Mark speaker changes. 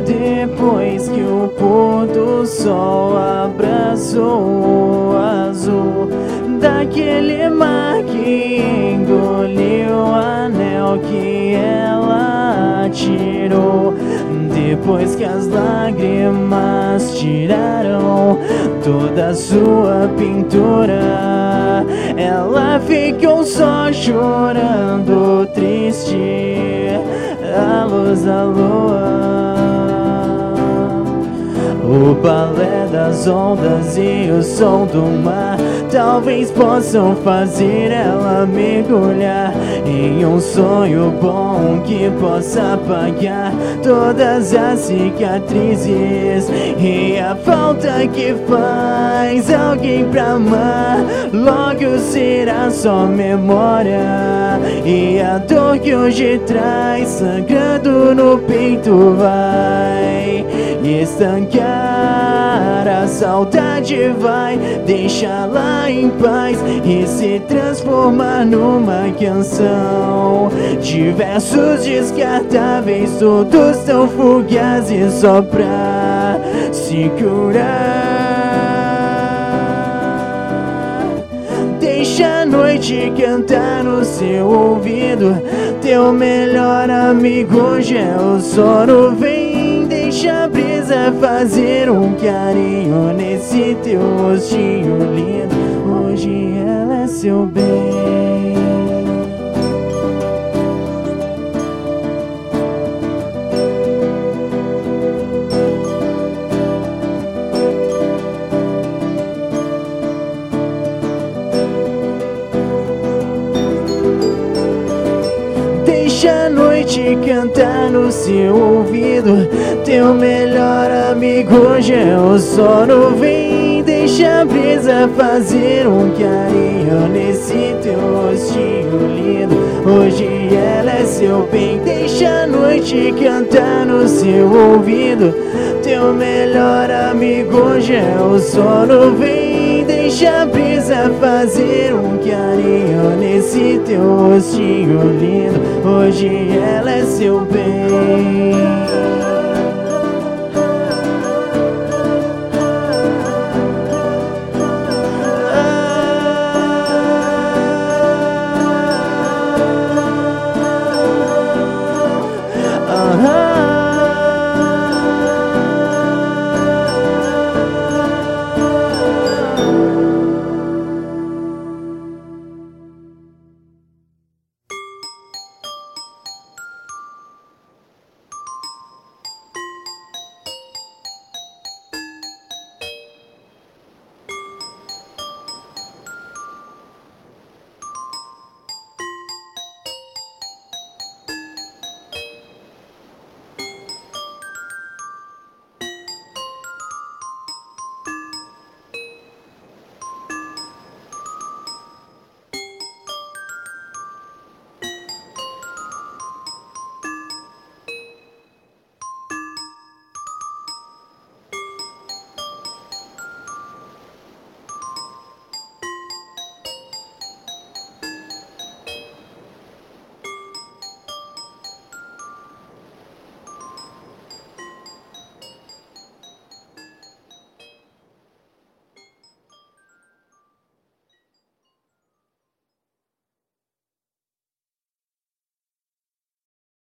Speaker 1: Depois que o pôr do sol abraçou o azul daquele mar que engoliu o anel que ela tirou. Depois que as lágrimas tiraram toda a sua pintura, ela ficou só chorando, triste, à luz da lua. O balé das ondas e o som do mar talvez possam fazer ela mergulhar em um sonho bom que possa apagar todas as cicatrizes e a falta que faz alguém pra amar. Logo será só memória e a dor que hoje traz sangrando no peito vai estancar. A saudade vai deixá-la em paz e se transformar numa canção de versos descartáveis, todos tão fugazes só pra se curar. Deixa a noite cantar no seu ouvido, teu melhor amigo hoje é o sono. Vem, deixa a brisa fazer um carinho nesse teu rostinho lindo. Hoje ela é seu bem. Deixa a noite cantar no seu ouvido, teu melhor amigo hoje é o sono. Vem, deixa a brisa fazer um carinho nesse teu rostinho lindo. Hoje ela é seu bem. Deixa a noite cantar no seu ouvido, teu melhor amigo hoje é o sono. Vem, deixa a brisa fazer um carinho nesse teu rostinho lindo. Hoje ela é seu bem.